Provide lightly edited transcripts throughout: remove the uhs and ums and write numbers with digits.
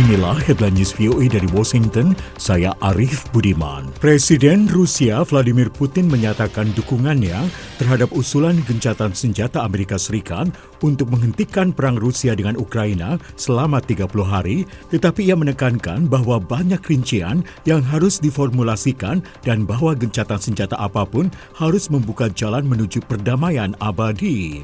Inilah headline news VOA dari Washington, saya Arif Budiman. Presiden Rusia Vladimir Putin menyatakan dukungannya terhadap usulan gencatan senjata Amerika Serikat untuk menghentikan perang Rusia dengan Ukraina selama 30 hari, tetapi ia menekankan bahwa banyak rincian yang harus diformulasikan dan bahwa gencatan senjata apapun harus membuka jalan menuju perdamaian abadi.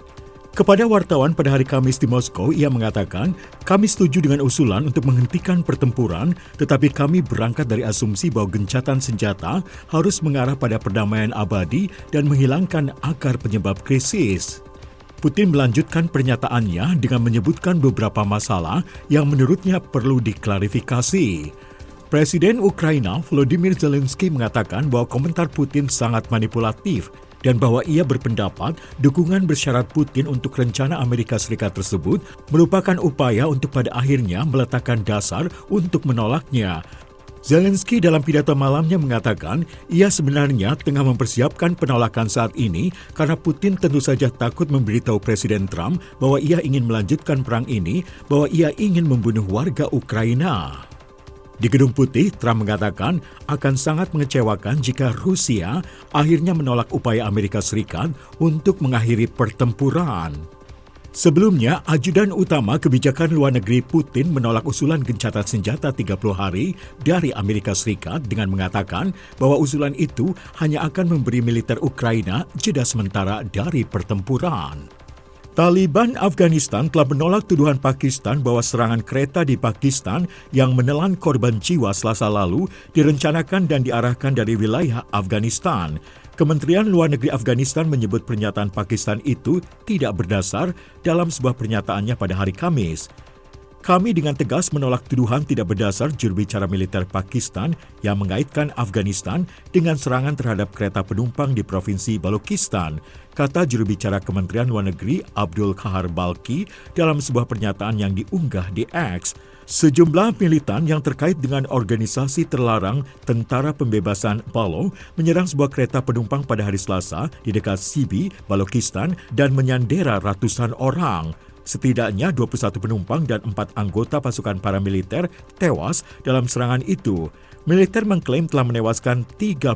Kepada wartawan pada hari Kamis di Moskow, ia mengatakan, kami setuju dengan usulan untuk menghentikan pertempuran, tetapi kami berangkat dari asumsi bahwa gencatan senjata harus mengarah pada perdamaian abadi dan menghilangkan akar penyebab krisis. Putin melanjutkan pernyataannya dengan menyebutkan beberapa masalah yang menurutnya perlu diklarifikasi. Presiden Ukraina Volodymyr Zelensky mengatakan bahwa komentar Putin sangat manipulatif dan bahwa ia berpendapat dukungan bersyarat Putin untuk rencana Amerika Serikat tersebut merupakan upaya untuk pada akhirnya meletakkan dasar untuk menolaknya. Zelensky dalam pidato malamnya mengatakan ia sebenarnya tengah mempersiapkan penolakan saat ini karena Putin tentu saja takut memberitahu Presiden Trump bahwa ia ingin melanjutkan perang ini, bahwa ia ingin membunuh warga Ukraina. Di Gedung Putih, Trump mengatakan akan sangat mengecewakan jika Rusia akhirnya menolak upaya Amerika Serikat untuk mengakhiri pertempuran. Sebelumnya, ajudan utama kebijakan luar negeri Putin menolak usulan gencatan senjata 30 hari dari Amerika Serikat dengan mengatakan bahwa usulan itu hanya akan memberi militer Ukraina jeda sementara dari pertempuran. Taliban Afghanistan telah menolak tuduhan Pakistan bahwa serangan kereta di Pakistan yang menelan korban jiwa Selasa lalu direncanakan dan diarahkan dari wilayah Afghanistan. Kementerian Luar Negeri Afghanistan menyebut pernyataan Pakistan itu tidak berdasar dalam sebuah pernyataannya pada hari Kamis. Kami dengan tegas menolak tuduhan tidak berdasar jurubicara militer Pakistan yang mengaitkan Afghanistan dengan serangan terhadap kereta penumpang di Provinsi Balochistan, kata jurubicara Kementerian Luar Negeri Abdul Kahar Balki dalam sebuah pernyataan yang diunggah di X. Sejumlah militan yang terkait dengan organisasi terlarang Tentara Pembebasan Balo menyerang sebuah kereta penumpang pada hari Selasa di dekat Sibi, Balochistan dan menyandera ratusan orang. Setidaknya 21 penumpang dan 4 anggota pasukan paramiliter tewas dalam serangan itu. Militer mengklaim telah menewaskan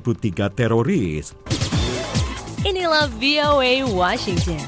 33 teroris. Inilah VOA Washington.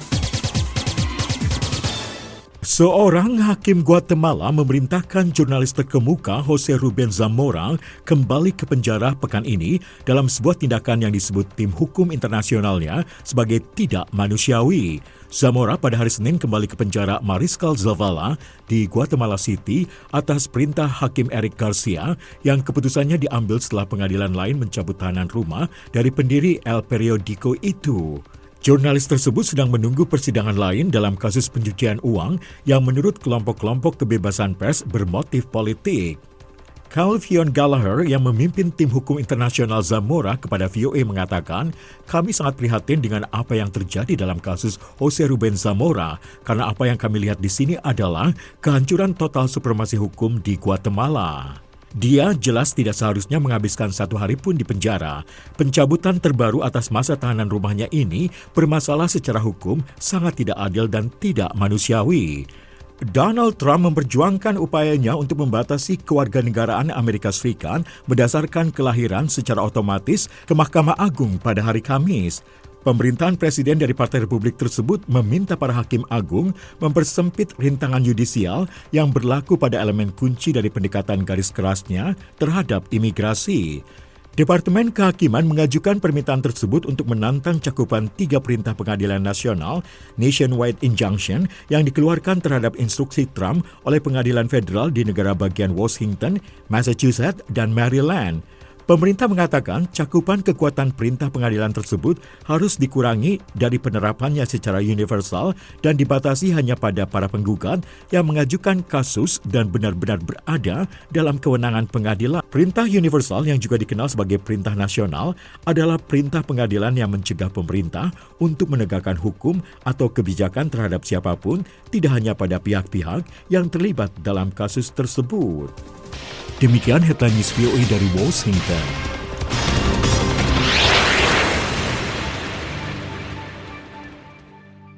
Seorang hakim Guatemala memerintahkan jurnalis terkemuka Jose Ruben Zamora kembali ke penjara pekan ini dalam sebuah tindakan yang disebut tim hukum internasionalnya sebagai tidak manusiawi. Zamora pada hari Senin kembali ke penjara Mariscal Zavala di Guatemala City atas perintah Hakim Eric Garcia yang keputusannya diambil setelah pengadilan lain mencabut tahanan rumah dari pendiri El Periodico itu. Jurnalis tersebut sedang menunggu persidangan lain dalam kasus pencucian uang yang menurut kelompok-kelompok kebebasan pers bermotif politik. Calvion Gallagher yang memimpin tim hukum internasional Zamora kepada VOA mengatakan, kami sangat prihatin dengan apa yang terjadi dalam kasus Jose Ruben Zamora karena apa yang kami lihat di sini adalah kehancuran total supremasi hukum di Guatemala. Dia jelas tidak seharusnya menghabiskan 1 hari pun di penjara. Pencabutan terbaru atas masa tahanan rumahnya ini bermasalah secara hukum, sangat tidak adil dan tidak manusiawi. Donald Trump memperjuangkan upayanya untuk membatasi kewarganegaraan Amerika Serikat berdasarkan kelahiran secara otomatis ke Mahkamah Agung pada hari Kamis. Pemerintahan presiden dari Partai Republik tersebut meminta para hakim agung mempersempit rintangan yudisial yang berlaku pada elemen kunci dari pendekatan garis kerasnya terhadap imigrasi. Departemen Kehakiman mengajukan permintaan tersebut untuk menantang cakupan 3 perintah pengadilan nasional Nationwide Injunction yang dikeluarkan terhadap instruksi Trump oleh pengadilan federal di negara bagian Washington, Massachusetts, dan Maryland. Pemerintah mengatakan cakupan kekuatan perintah pengadilan tersebut harus dikurangi dari penerapannya secara universal dan dibatasi hanya pada para penggugat yang mengajukan kasus dan benar-benar berada dalam kewenangan pengadilan. Perintah universal yang juga dikenal sebagai perintah nasional adalah perintah pengadilan yang mencegah pemerintah untuk menegakkan hukum atau kebijakan terhadap siapapun, tidak hanya pada pihak-pihak yang terlibat dalam kasus tersebut. Demikian headline news VOA dari Washington.